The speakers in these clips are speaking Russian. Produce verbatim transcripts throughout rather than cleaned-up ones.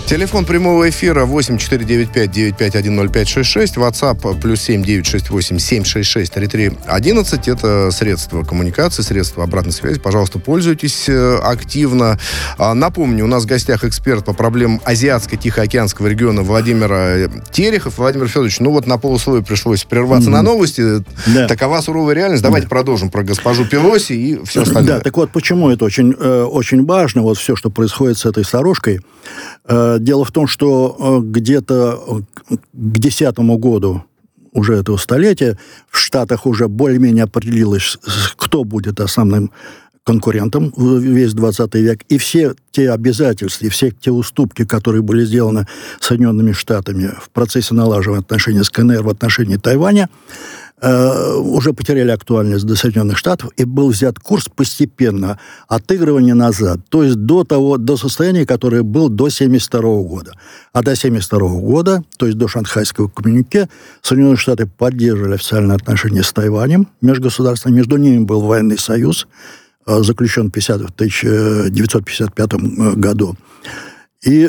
Телефон прямого эфира восемь четыре девять пять девять пять один ноль пять шесть шесть. WhatsApp плюс семь девять шесть восемь семь шесть шесть три три одиннадцать. Это средства коммуникации, средства обратной связи. Пожалуйста, пользуйтесь активно. Напомню, у нас в гостях эксперт по проблемам Азиатско-Тихоокеанского региона Владимир Терехов. Владимир Федорович, ну вот на полусловие пришлось прерваться mm-hmm. на новости. Да. Такова суровая реальность. Давайте да. продолжим про госпожу Пелоси и все остальное. Да, так вот, почему это очень, очень важно, вот все, что происходит с этой старушкой. Дело в том, что где-то к десятому году уже этого столетия в Штатах уже более-менее определилось, кто будет основным конкурентом весь двадцатый век. И все те обязательства, и все те уступки, которые были сделаны Соединенными Штатами в процессе налаживания отношений с КНР в отношении Тайваня, уже потеряли актуальность до Соединенных Штатов, и был взят курс постепенно отыгрывания назад, то есть до того, до состояния, которое было до семьдесят второго года. А до семьдесят второго года, то есть до Шанхайского коммюнике, Соединенные Штаты поддерживали официальные отношения с Тайванем межгосударственными, между ними был военный союз, заключен в тысяча девятьсот пятьдесят пятом году. И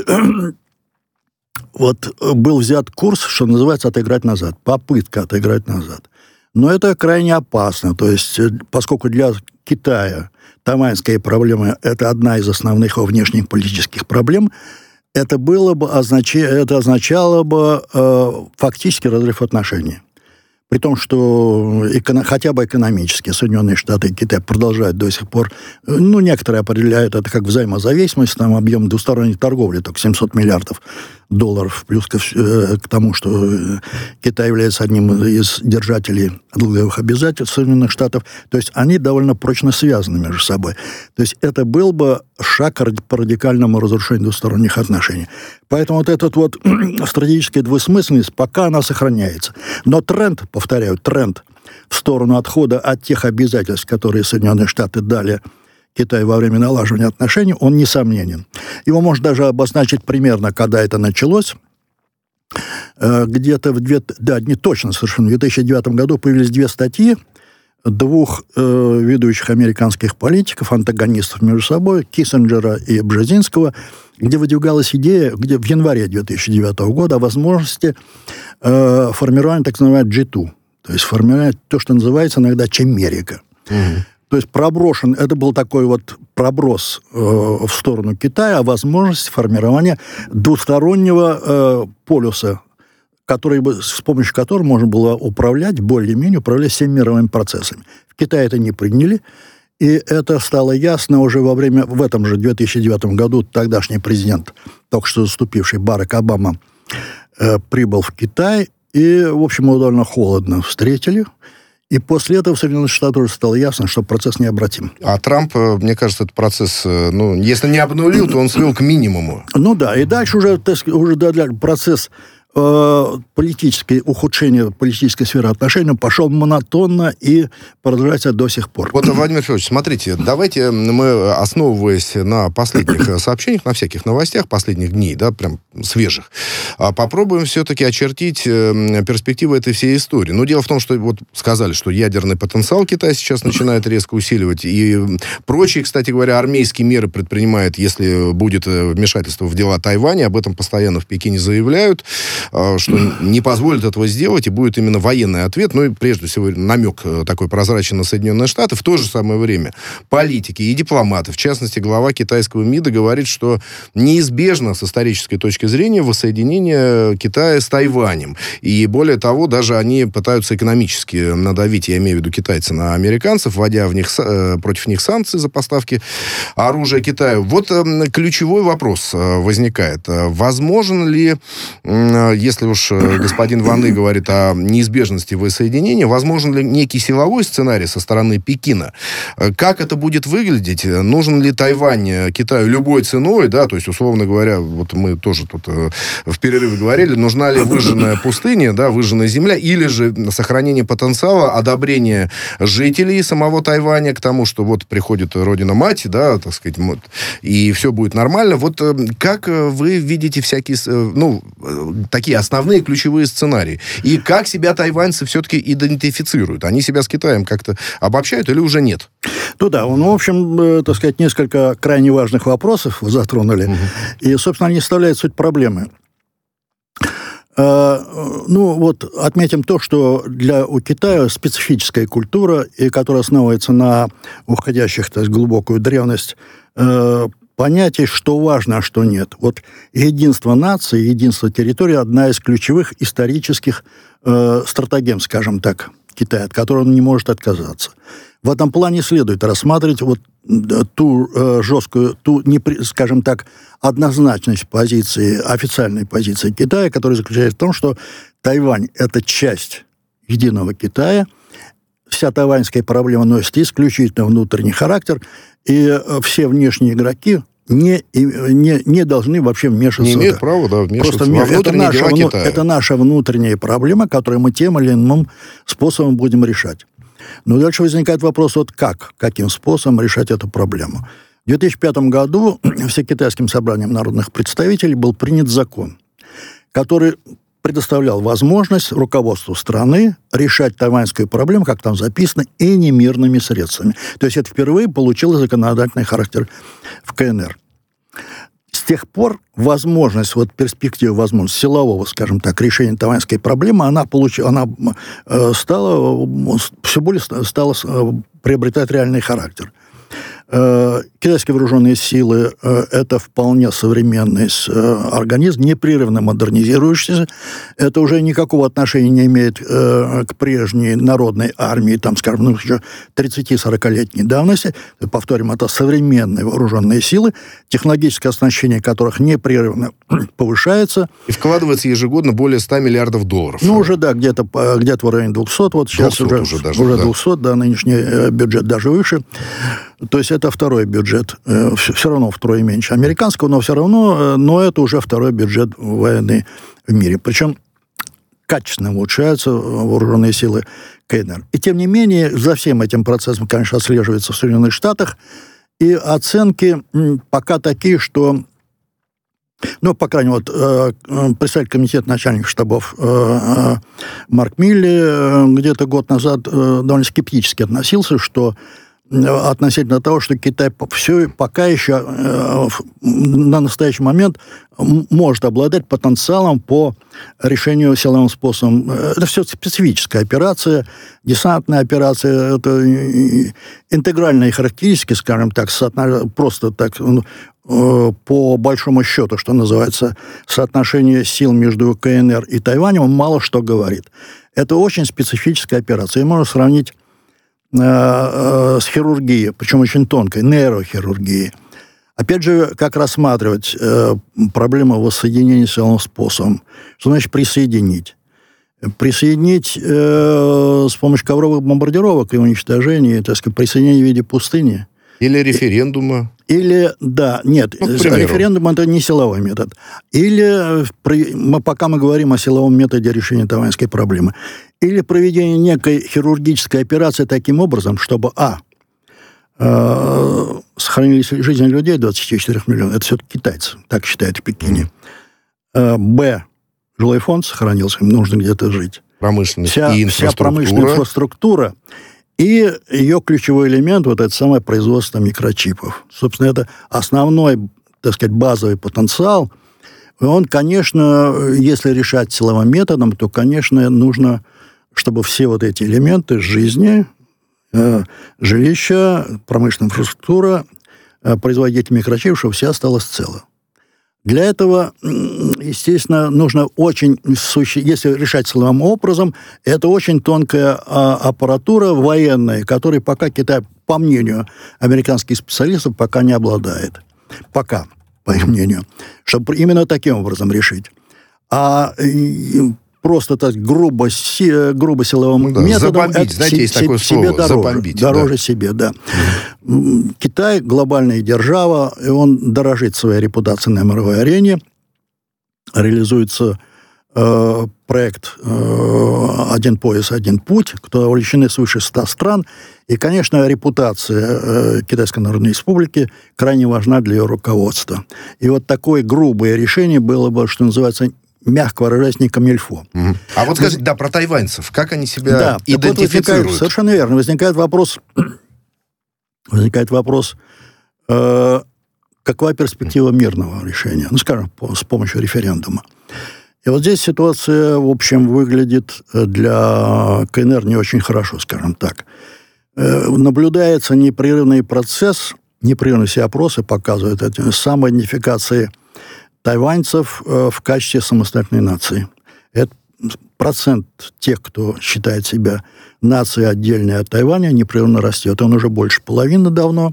вот был взят курс, что называется, отыграть назад, попытка отыграть назад. Но это крайне опасно. То есть, поскольку для Китая тайваньская проблема – это одна из основных внешних политических проблем, это, было бы, означ... это означало бы э, фактически разрыв отношений. При том, что эко... хотя бы экономически Соединенные Штаты и Китай продолжают до сих пор, ну, некоторые определяют это как взаимозависимость, там объем двусторонней торговли, только семьсот миллиардов долларов, плюс ко, э, к тому, что Китай является одним из держателей долговых обязательств Соединенных Штатов. То есть они довольно прочно связаны между собой. То есть это был бы шаг по радикальному разрушению двусторонних отношений. Поэтому вот эта вот стратегическая двусмысленность, пока она сохраняется. Но тренд, повторяю, тренд в сторону отхода от тех обязательств, которые Соединенные Штаты дали Китаю во время налаживания отношений, он несомненен. Его можно даже обозначить примерно, когда это началось. Где-то в... Две... Да, не точно совершенно. В две тысячи девятом году появились две статьи двух э, ведущих американских политиков, антагонистов между собой, Киссинджера и Бжезинского, где выдвигалась идея, где в январе две тысячи девятого года о возможности э, формирования так называемого джи два, то есть формировать то, что называется иногда чимерика. Угу. То есть проброшен, это был такой вот проброс э, в сторону Китая о возможности формирования двустороннего э, полюса, который, с помощью которого можно было управлять, более-менее управлять всеми мировыми процессами. В Китае это не приняли, и это стало ясно уже во время, в этом же две тысячи девятом году тогдашний президент, только что заступивший Барак Обама, э, прибыл в Китай, и, в общем, его довольно холодно встретили. И после этого в Соединенных Штатах уже стало ясно, что процесс необратим. А Трамп, мне кажется, этот процесс, ну, если не обнулил, то он свел к минимуму. Ну да, и дальше уже, уже да, процесс э, политической, ухудшения политической сферы отношений пошел монотонно и продолжается до сих пор. Вот, Владимир Федорович, смотрите, давайте мы, основываясь на последних сообщениях, на всяких новостях последних дней, да, прям свежих, попробуем все-таки очертить перспективы этой всей истории. Но дело в том, что вот сказали, что ядерный потенциал Китая сейчас начинает резко усиливать, и прочие, кстати говоря, армейские меры предпринимает, если будет вмешательство в дела Тайваня, об этом постоянно в Пекине заявляют, что не позволят этого сделать, и будет именно военный ответ, ну и прежде всего намек такой прозрачный на Соединенные Штаты. В то же самое время политики и дипломаты, в частности, глава китайского МИДа говорит, что неизбежно с исторической точки зрения воссоединение Китая с Тайванем. И более того, даже они пытаются экономически надавить, я имею в виду китайцы, на американцев, вводя в них, против них санкции за поставки оружия Китаю. Вот ключевой вопрос возникает. Возможен ли, если уж господин Ван И говорит о неизбежности воссоединения, возможен ли некий силовой сценарий со стороны Пекина? Как это будет выглядеть? Нужен ли Тайвань Китаю любой ценой? Да, то есть, условно говоря, вот мы тоже тут в перерыве говорили, нужна ли выжженная пустыня, да, выжженная земля, или же сохранение потенциала, одобрение жителей самого Тайваня к тому, что вот приходит Родина-мать, да, так сказать, и все будет нормально. Вот как вы видите всякие, ну, такие основные ключевые сценарии. И как себя тайваньцы все-таки идентифицируют? Они себя с Китаем как-то обобщают или уже нет? Ну да, ну, в общем, э, так сказать, несколько крайне важных вопросов вы затронули. Угу. И, собственно, они составляют суть проблемы. Э, ну, вот отметим то, что для у Китая специфическая культура, и которая основывается на уходящих, то есть, глубокую древность, э, понятий, что важно, а что нет. Вот единство нации, единство территории – одна из ключевых исторических э, стратегем, скажем так, Китая, от которой он не может отказаться. В этом плане следует рассматривать вот ту э, жесткую, ту, не, скажем так, однозначность позиции, официальной позиции Китая, которая заключается в том, что Тайвань – это часть единого Китая, вся тайваньская проблема носит исключительно внутренний характер, и все внешние игроки не, не, не должны вообще вмешиваться. Не имеют права, да, вмешиваться Просто во внутренние дела наша, Китая. Это наша внутренняя проблема, которую мы тем или иным способом будем решать. Но дальше возникает вопрос, вот как, каким способом решать эту проблему. В две тысячи пятом году Всекитайским собранием народных представителей был принят закон, который предоставлял возможность руководству страны решать тайваньскую проблему, как там записано, и не мирными средствами. То есть это впервые получило законодательный характер в КНР. С тех пор возможность, вот перспектива возможности силового, скажем так, решения тайваньской проблемы, она, получ... она э, стала, все более стала приобретать реальный характер. Китайские вооруженные силы – это вполне современный организм, непрерывно модернизирующийся. Это уже никакого отношения не имеет к прежней народной армии, там, скажем, ну, еще тридцати-сорокалетней давности. Повторим, это современные вооруженные силы, технологическое оснащение которых непрерывно повышается. И вкладывается ежегодно более ста миллиардов долларов. Ну, уже, да, где-то, где-то в районе двухсот. Вот сейчас уже, уже, даже, уже да. двухсот, да, нынешний бюджет даже выше. То есть это второй бюджет, все равно втрое меньше американского, но все равно, но это уже второй бюджет военный в мире. Причем качественно улучшаются вооруженные силы КНР. И тем не менее, за всем этим процессом, конечно, отслеживается в Соединенных Штатах, и оценки пока такие, что, ну, по крайней мере, вот, представитель комитета начальников штабов Марк Милли где-то год назад довольно скептически относился, что относительно того, что Китай все пока еще э, на настоящий момент может обладать потенциалом по решению силовым способом. Это все специфическая операция, десантная операция, это интегральные характеристики, скажем так, просто так, по большому счету, что называется, соотношение сил между КНР и Тайванем мало что говорит. Это очень специфическая операция. И можно сравнить с хирургией, причем очень тонкой, нейрохирургией. Опять же, как рассматривать э, проблему воссоединения силовым способом? Что значит присоединить? Присоединить э, с помощью ковровых бомбардировок и уничтожения, так сказать, присоединение в виде пустыни. Или референдума. Или, да, нет, ну, референдум – это не силовой метод. Или, мы, пока мы говорим о силовом методе решения тайваньской проблемы, или проведение некой хирургической операции таким образом, чтобы, а, э, сохранились жизни людей двадцати четырёх миллионов, это все-таки китайцы, так считают в Пекине, э, б, жилой фонд сохранился, им нужно где-то жить. Промышленность вся, и инфраструктура. Вся промышленная инфраструктура. И ее ключевой элемент, вот это самое производство микрочипов. Собственно, это основной, так сказать, базовый потенциал. И он, конечно, если решать силовым методом, то, конечно, нужно, чтобы все вот эти элементы жизни, э, жилища, промышленная инфраструктура, э, производитель микрочипов, чтобы все осталось цело. Для этого, естественно, нужно очень, если решать силовым образом, это очень тонкая аппаратура военная, которой пока Китай, по мнению американских специалистов, пока не обладает. Пока, по их мнению. Чтобы именно таким образом решить. А просто так грубо, си, грубо силовым да, методом забомбить, знаете, есть такое себе слово, дороже, забомбить, дороже да. себе, да. Mm-hmm. Китай глобальная держава, и он дорожит своей репутацией на мировой арене. Реализуется э, проект э, «Один пояс, один путь», куда вовлечены свыше ста стран. И, конечно, репутация э, Китайской Народной Республики крайне важна для ее руководства. И вот такое грубое решение было бы, что называется, мягко выражаясь, не камильфо. Угу. А вот скажите, да, про тайваньцев, как они себя да, идентифицируют? Вот возникает, совершенно верно. Возникает вопрос, возникает вопрос, э, какова перспектива мирного решения, ну, скажем, по, с помощью референдума. И вот здесь ситуация, в общем, выглядит для КНР не очень хорошо, скажем так. Э, наблюдается непрерывный процесс, непрерывные все опросы показывают это, самоидентификации тайваньцев э, в качестве самостоятельной нации. Это процент тех, кто считает себя нацией отдельной от Тайваня, непрерывно растет. Он уже больше половины давно.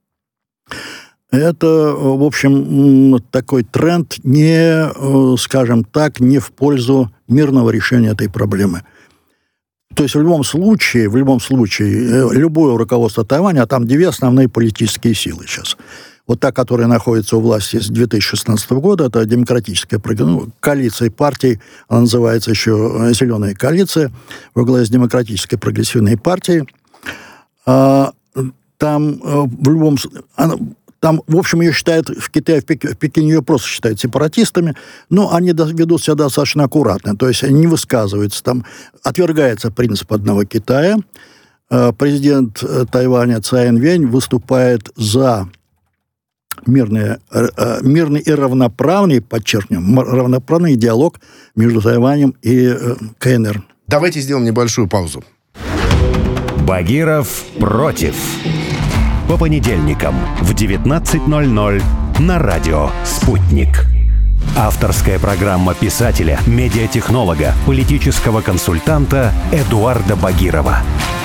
Это, в общем, такой тренд не, скажем так, не в пользу мирного решения этой проблемы. То есть в любом случае, в любом случае, любое руководство Тайваня, а там две основные политические силы сейчас. Вот та, которая находится у власти с две тысячи шестнадцатого года, это демократическая ну, коалиция партий, она называется еще «Зеленая коалиция», во главе с демократической прогрессивной партией. А, там в любом Там, в общем, ее считают в Китае, в Пекине, в Пекине ее просто считают сепаратистами, но они ведут себя достаточно аккуратно, то есть они не высказываются. Там отвергается принцип одного Китая. Президент Тайваня Цай Инвэнь выступает за мирный, мирный и равноправный, подчеркнем, равноправный диалог между Тайванем и КНР. Давайте сделаем небольшую паузу. Багиров против. По понедельникам в девятнадцать ноль ноль на радио «Спутник». Авторская программа писателя, медиатехнолога, политического консультанта Эдуарда Багирова.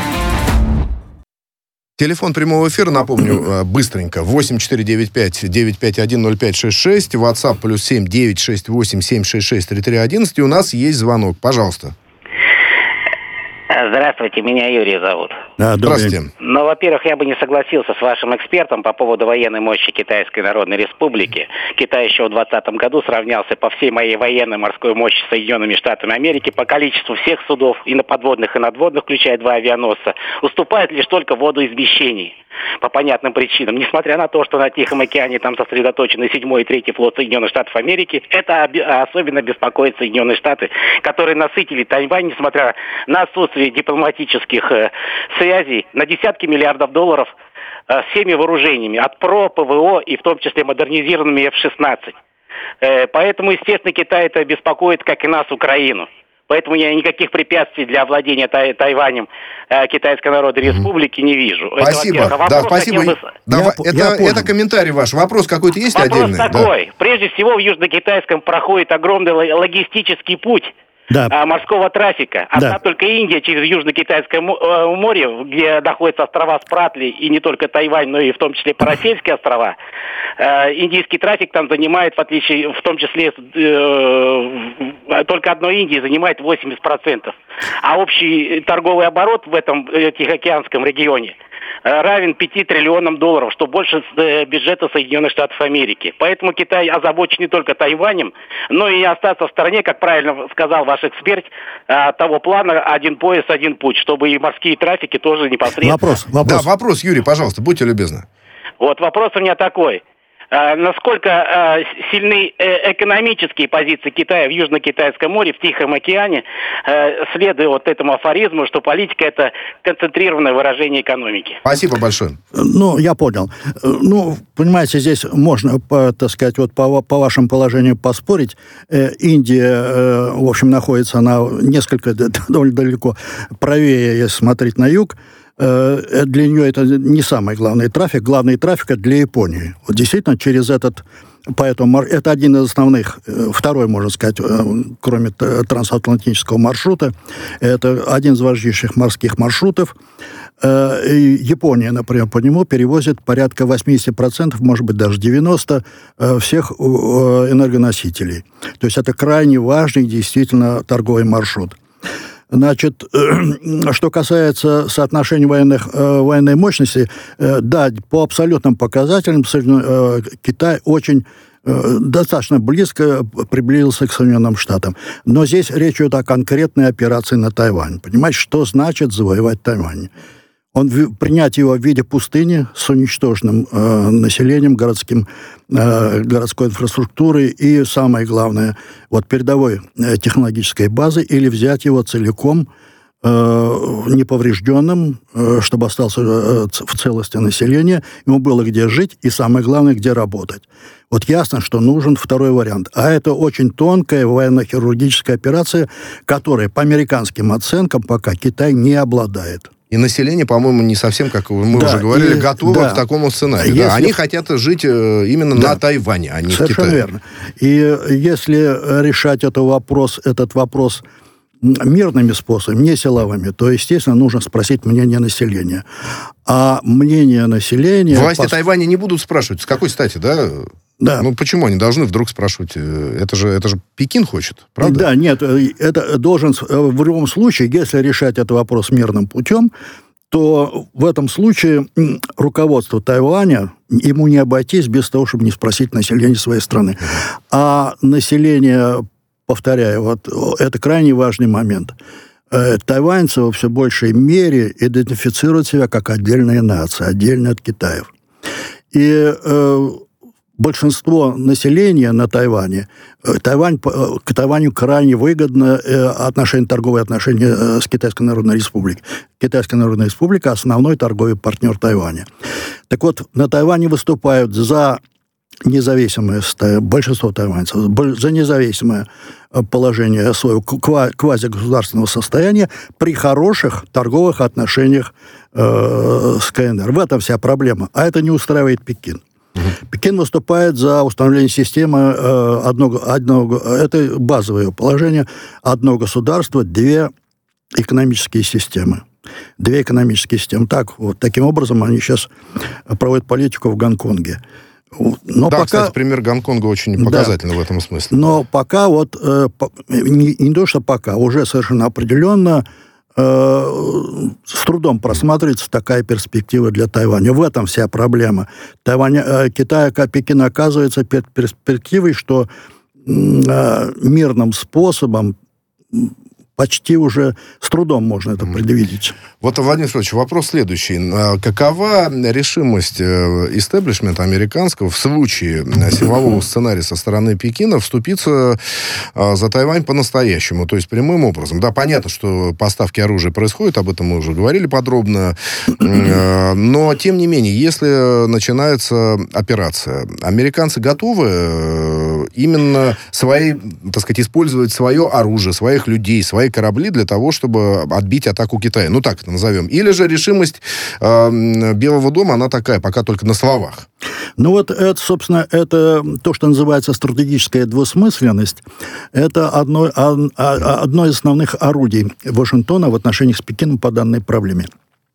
Телефон прямого эфира, напомню, быстренько, восемь четыре девять пять девять пять один ноль пять шесть шесть, WhatsApp плюс семь девять шесть восемь семь шесть шесть три три одиннадцать, и у нас есть звонок. Пожалуйста. Здравствуйте, меня Юрий зовут. Да, здравствуйте. Ну, во-первых, я бы не согласился с вашим экспертом по поводу военной мощи Китайской Народной Республики. Китай еще в двадцатом году сравнялся по всей моей военной морской мощи с Соединенными Штатами Америки по количеству всех судов, и на подводных, и надводных, включая два авианосца, уступает лишь только в водоизмещении. По понятным причинам. Несмотря на то, что на Тихом океане там сосредоточены седьмой и третий флот Соединенных Штатов Америки, это особенно беспокоит Соединенные Штаты, которые насытили Тайвань, несмотря на отсутствие дипломатических э, связей, на десятки миллиардов долларов э, всеми вооружениями, от ПРО, ПВО и в том числе модернизированными эф шестнадцать. Э, поэтому, естественно, Китай это беспокоит, как и нас, Украину. Поэтому я никаких препятствий для овладения Тай- Тайванем э, Китайской Народной Республики не вижу. Спасибо. Это, да, спасибо. бы... Да, я, это, я это комментарий ваш. Вопрос какой-то есть Вопрос отдельный? Вопрос такой. Да. Прежде всего, в Южно-Китайском проходит огромный логистический путь. Да. А, морского трафика. Одна да. только Индия через Южно-Китайское море, где находятся острова Спратли, и не только Тайвань, но и в том числе Парасельские острова. Э, индийский трафик там занимает, в отличие, в том числе, э, только одной Индии занимает восемьдесят процентов. А общий торговый оборот в этом э, Тихоокеанском регионе равен пяти триллионам долларов, что больше бюджета Соединенных Штатов Америки. Поэтому Китай озабочен не только Тайванем, но и остаться в стороне, как правильно сказал ваш эксперт, того плана «один пояс, один путь», чтобы и морские трафики тоже непосредственно... Вопрос, вопрос. Да, вопрос, Юрий, пожалуйста, будьте любезны. Вот вопрос у меня такой. Насколько э, сильны э, экономические позиции Китая в Южно-Китайском море, в Тихом океане, э, следуя вот этому афоризму, что политика – это концентрированное выражение экономики. Спасибо большое. Ну, я понял. Ну, понимаете, здесь можно, по, так сказать, вот по, по вашему положению поспорить. Э, Индия, э, в общем, находится на несколько, довольно далеко правее, если смотреть на юг. Для нее это не самый главный трафик. Главный трафик это для Японии. Вот действительно, через этот... Поэтому это один из основных, второй, можно сказать, кроме трансатлантического маршрута. Это один из важнейших морских маршрутов. И Япония, например, по нему перевозит порядка восемьдесят процентов, может быть, даже девяносто процентов всех энергоносителей. То есть это крайне важный, действительно, торговый маршрут. Значит, что касается соотношения военных, военной мощности, да, по абсолютным показателям Китай очень достаточно близко приблизился к Соединенным Штатам. Но здесь речь идет о конкретной операции на Тайвань. Понимаете, что значит завоевать Тайвань? Он, принять его в виде пустыни с уничтоженным э, населением, городским, э, городской инфраструктурой и, самое главное, вот передовой э, технологической базы, или взять его целиком э, неповрежденным, э, чтобы остался э, в целости населения, ему было где жить и, самое главное, где работать. Вот ясно, что нужен второй вариант. А это очень тонкая военно-хирургическая операция, которой, по американским оценкам, пока Китай не обладает. И население, по-моему, не совсем, как мы да, уже говорили, и, готово да. к такому сценарию. Если... Да, они хотят жить именно да. на Тайване, а не Совершенно в Китае. Верно. И если решать этот вопрос, этот вопрос мирными способами, не силовыми, то, естественно, нужно спросить мнение населения. А мнение населения... Власти пос... Тайваня не будут спрашивать, с какой стати, да? Да. Ну, почему они должны вдруг спрашивать? Это же, это же Пекин хочет, правда? Да, нет, это должен... В любом случае, если решать этот вопрос мирным путем, то в этом случае руководство Тайваня, ему не обойтись без того, чтобы не спросить население своей страны. А население, повторяю, вот это крайне важный момент. Тайваньцы во все большей мере идентифицируют себя как отдельная нация, отдельно от Китаев. И э, большинство населения на Тайване, Тайвань, к Тайваню крайне выгодно отношения, торговые отношения с Китайской Народной Республикой. Китайская Народная Республика – основной торговый партнер Тайваня. Так вот, на Тайване выступают за независимое, большинство тайваньцев, за независимое положение своего квазигосударственного состояния при хороших торговых отношениях э, с КНР. В этом вся проблема. А это не устраивает Пекин. Uh-huh. Пекин выступает за установление системы э, одного, одного, это базовое положение, одно государство, две экономические системы. Две экономические системы. Так, вот таким образом они сейчас проводят политику в Гонконге. Но да, пока... кстати, пример Гонконга очень показательный да. в этом смысле. Но пока вот, э, не, не то, что пока, уже совершенно определенно э, с трудом просматривается такая перспектива для Тайваня. В этом вся проблема. Тайвань, э, Китай, Пекин оказывается перед перспективой, что э, мирным способом почти уже с трудом можно это предвидеть. Вот, Владимир Федорович, вопрос следующий. Какова решимость истеблишмента американского в случае силового сценария со стороны Пекина вступиться за Тайвань по-настоящему, то есть прямым образом? Да, понятно, что поставки оружия происходят, об этом мы уже говорили подробно, но, тем не менее, если начинается операция, американцы готовы именно свои, так сказать, использовать свое оружие, своих людей, своих корабли для того, чтобы отбить атаку Китая. Ну, так это назовем. Или же решимость э, Белого дома, она такая, пока только на словах. Ну, вот это, собственно, это то, что называется стратегическая двусмысленность. Это одно, одно из основных орудий Вашингтона в отношениях с Пекином по данной проблеме.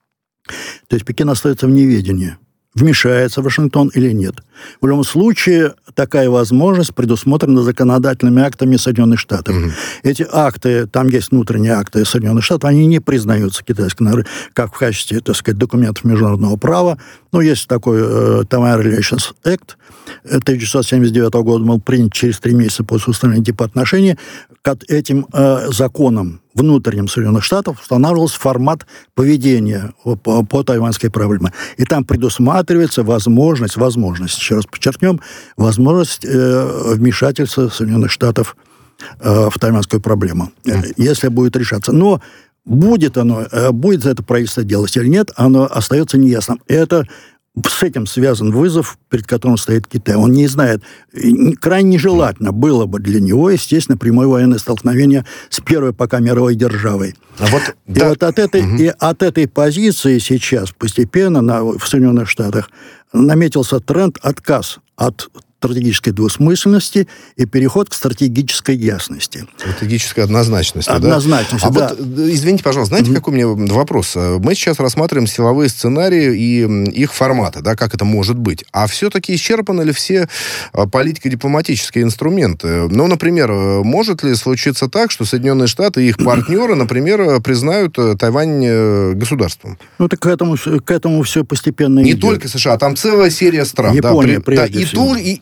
То есть Пекин остается в неведении, вмешается Вашингтон или нет. В любом случае, такая возможность предусмотрена законодательными актами Соединенных Штатов. Mm-hmm. Эти акты, там есть внутренние акты Соединенных Штатов, они не признаются китайской народной, как в качестве, так сказать, документов международного права. Но есть такой э, Taiwan Relations Act тысяча девятьсот семьдесят девятого года, был принят через три месяца после установления типа отношений. К этим э, законам внутренним Соединенных Штатов устанавливался формат поведения по, по тайваньской проблеме. И там предусматривается возможность, возможность, еще раз подчеркнем, возможность э, вмешательства Соединенных Штатов э, в тайваньскую проблему, mm. если будет решаться. Но будет оно, э, будет это правительство делать или нет, оно остается неясным. Это с этим связан вызов, перед которым стоит Китай. Он не знает, крайне нежелательно было бы для него, естественно, прямое военное столкновение с первой пока мировой державой. А вот, и да. вот от этой, угу. и от этой позиции сейчас постепенно на, в Соединенных Штатах наметился тренд отказ от стратегической двусмысленности и переход к стратегической ясности. Стратегической однозначности, однозначности, да? А да. вот, извините, пожалуйста, знаете, mm-hmm. какой у меня вопрос? Мы сейчас рассматриваем силовые сценарии и их форматы, да, как это может быть. А все-таки исчерпаны ли все политико-дипломатические инструменты? Ну, например, может ли случиться так, что Соединенные Штаты и их партнеры, например, признают Тайвань государством? Ну, так к этому, к этому все постепенно Не идет. только США, там целая серия стран. Япония, да, при, да, и, ту, и,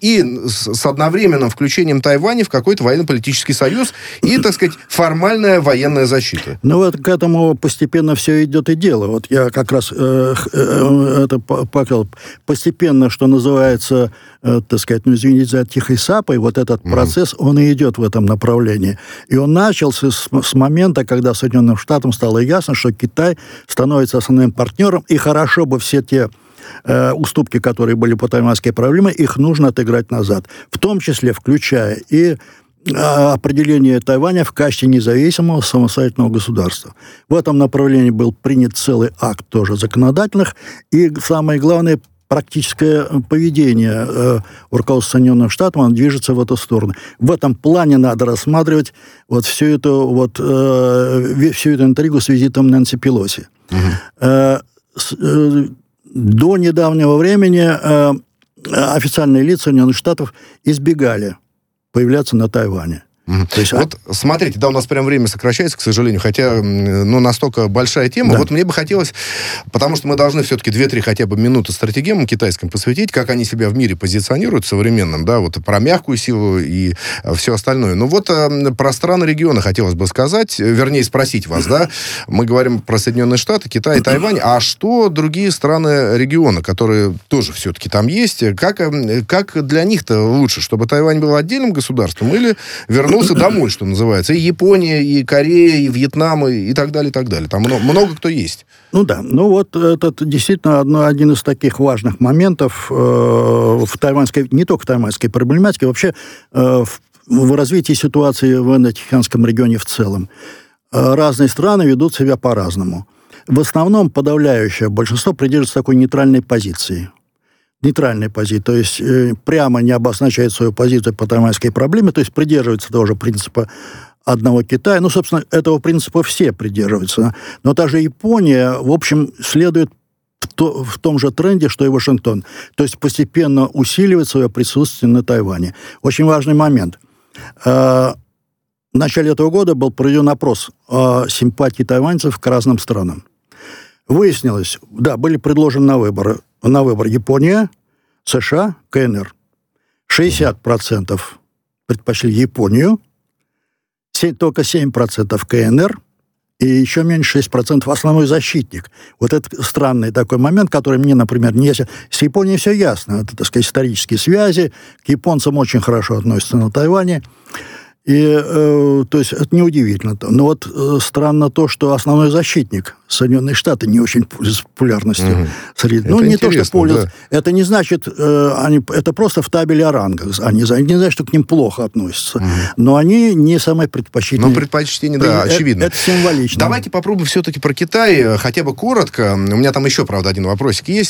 и с, с одновременным включением Тайваня в какой-то военно-политический союз и, так сказать, формальная военная защита. Ну вот к этому постепенно все идет и дело. Вот я как раз э, э, это показал. Постепенно, что называется, э, так сказать, ну, извините за тихой сапой, вот этот mm-hmm. процесс, он и идет в этом направлении. И он начался с, с момента, когда Соединенным Штатам стало ясно, что Китай становится основным партнером, и хорошо бы все те э, уступки, которые были по тайваньской проблеме, их нужно отыграть назад. В том числе, включая и определение Тайваня в качестве независимого самостоятельного государства. В этом направлении был принят целый акт тоже законодательных, и самое главное, практическое поведение э, руководства Соединенных Штатов, оно движется в эту сторону. В этом плане надо рассматривать вот всю эту, вот, э, всю эту интригу с визитом Нэнси Пелоси. Угу. Э, с, э, до недавнего времени э, официальные лица Соединенных Штатов избегали появляться на Тайване. Mm-hmm. То есть, вот а... смотрите, да, у нас прям время сокращается, к сожалению, хотя, ну, настолько большая тема. Да. Вот мне бы хотелось, потому что мы должны все-таки две-три хотя бы минуты стратегемам китайским посвятить, как они себя в мире позиционируют современном, да, вот про мягкую силу и все остальное. Ну вот про страны региона хотелось бы сказать, вернее, спросить вас, да, мы говорим про Соединенные Штаты, Китай и Тайвань, а что другие страны региона, которые тоже все-таки там есть, как, как для них-то лучше, чтобы Тайвань был отдельным государством или вернуться домой, что называется. И Япония, и Корея, и Вьетнам, и, и так далее, и так далее. Там много, много кто есть. Ну да. Ну вот это действительно одно, один из таких важных моментов э, в тайваньской, не только в тайваньской проблематике, вообще э, в, в развитии ситуации в Индо-Тихоокеанском регионе в целом. Э, разные страны ведут себя по-разному. В основном подавляющее большинство придерживается такой нейтральной позиции. Нейтральной позиции, то есть э, прямо не обозначает свою позицию по тайваньской проблеме, то есть придерживается того же принципа одного Китая. Ну, собственно, этого принципа все придерживаются. Но та же Япония, в общем, следует в, то, в том же тренде, что и Вашингтон. То есть постепенно усиливает свое присутствие на Тайване. Очень важный момент. Э, в начале этого года был проведен опрос о симпатии тайваньцев к разным странам. Выяснилось, да, были предложены на выборы на выбор Япония, США, КНР. шестьдесят процентов предпочли Японию, только семь процентов КНР, и еще меньше шесть процентов основной защитник. Вот это странный такой момент, который мне, например, не ясен. С Японией все ясно. Это, так сказать, исторические связи. К японцам очень хорошо относятся на Тайване. И, э, то есть, это неудивительно. Но вот э, странно то, что основной защитник Соединенные Штаты не очень пользуются популярностью. Mm-hmm. Среди... Ну, не то, что пользуются. Да. Это не значит... Э, они, это просто в табеле о рангах. Они не значит, что к ним плохо относятся. Mm-hmm. Но они не самые предпочтительные. Ну, предпочтение, да, это, очевидно. Это символично. Давайте попробуем все-таки про Китай, хотя бы коротко. У меня там еще, правда, один вопросик есть.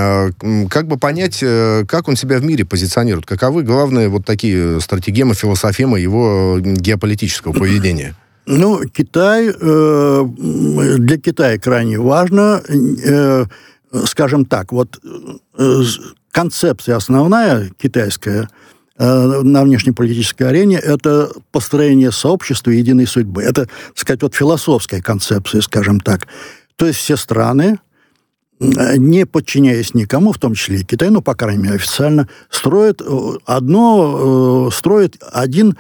Как бы понять, как он себя в мире позиционирует? Каковы главные вот такие стратегемы, философемы его геополитического поведения? Ну, Китай, э, для Китая крайне важно, э, скажем так, вот э, концепция основная китайская э, на внешнеполитической арене – это построение сообщества и единой судьбы. Это, так сказать, вот философская концепция, скажем так. То есть все страны, не подчиняясь никому, в том числе и Китай, ну, по крайней мере, официально, строят одно, э, строят один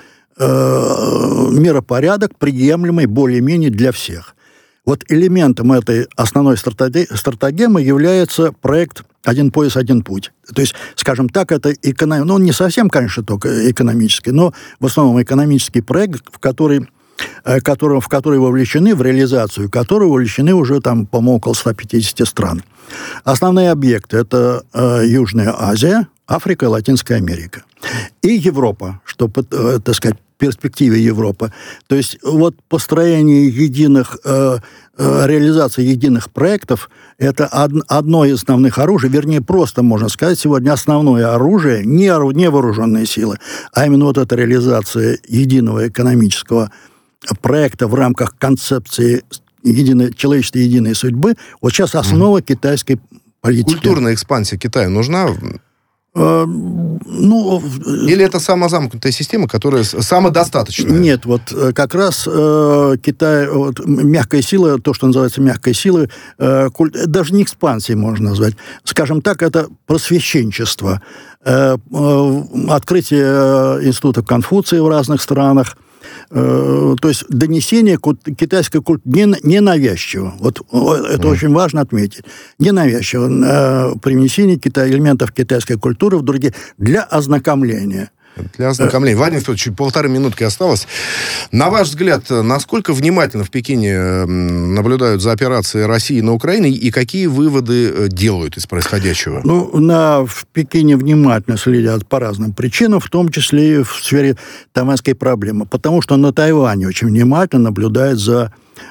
миропорядок, приемлемый более-менее для всех. Вот элементом этой основной стратегемы является проект «Один пояс, один путь». То есть, скажем так, это эконом... ну, он не совсем, конечно, только экономический, но в основном экономический проект, в который, который, в который вовлечены, в реализацию которого вовлечены уже, там, по-моему, около ста пятидесяти стран. Основные объекты – это э, Южная Азия, Африка и Латинская Америка. И Европа, что, э, так сказать, в перспективе Европы. То есть вот построение единых, э, э, реализация единых проектов – это од, одно из основных оружий, вернее, просто, можно сказать, сегодня основное оружие, не, не вооруженные силы, а именно вот эта реализация единого экономического проекта в рамках концепции единой, человеческой единой судьбы. Вот сейчас основа mm. китайской политики. Культурная экспансия Китая нужна? Ну, или это самозамкнутая система, которая самодостаточная? Нет, вот как раз э, Китай, вот, мягкая сила, то, что называется мягкой силой, э, культ, даже не экспансией можно назвать. Скажем так, это просвещенчество. Э, э, открытие институтов Конфуция в разных странах. То есть донесение китайской культуры не, не навязчиво. Вот это mm. очень важно отметить. Не навязчиво. Привнесение Кита... элементов китайской культуры в другие для ознакомления. Для ознакомления. Владимир Федорович, полторы минутки осталось. На ваш взгляд, насколько внимательно в Пекине наблюдают за операцией России на Украине и какие выводы делают из происходящего? Ну, на, в Пекине внимательно следят по разным причинам, в том числе и в сфере тайваньской проблемы. Потому что на Тайване очень внимательно наблюдают за,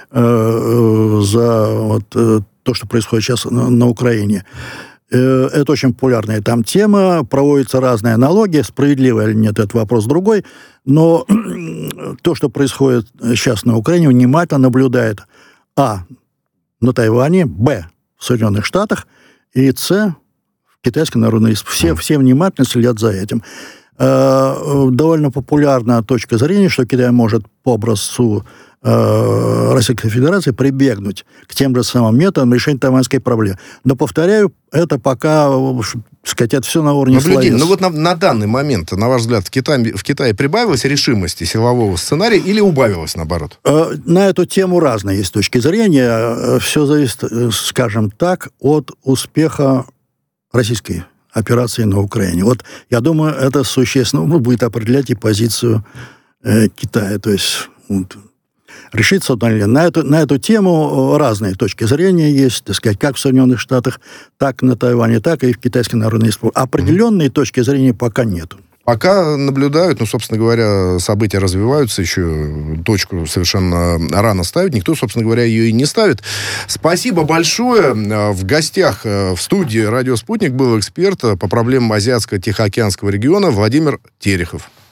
э, за вот, э, то, что происходит сейчас на, на Украине. Это очень популярная там тема, проводятся разные аналогии, справедливо или нет, это вопрос другой, но то, что происходит сейчас на Украине, внимательно наблюдает а. на Тайване, б. в Соединенных Штатах и с. в Китайской Народной Республике. Все, все внимательно следят за этим. Довольно популярная точка зрения, что Китай может по образцу Российской Федерации прибегнуть к тем же самым методам решения тайваньской проблемы. Но, повторяю, это пока, сказать, это все на уровне словес. Ну вот на, на данный момент, на ваш взгляд, в Китае, в Китае прибавилась решимости силового сценария или убавилась, наоборот? На эту тему разные есть точки зрения. Все зависит, скажем так, от успеха российской операции на Украине. Вот, я думаю, это существенно будет определять и позицию э, Китая. То есть... Вот, решиться на эту, на эту тему разные точки зрения есть, так сказать, как в Соединенных Штатах, так на Тайване, так и в Китайской Народной Республике. Определенные mm-hmm. точки зрения пока нету. Пока наблюдают, ну, собственно говоря, события развиваются, еще точку совершенно рано ставить. Никто, собственно говоря, ее и не ставит. Спасибо большое. В гостях в студии «Радио Спутник» был эксперт по проблемам Азиатско-Тихоокеанского региона Владимир Терехов.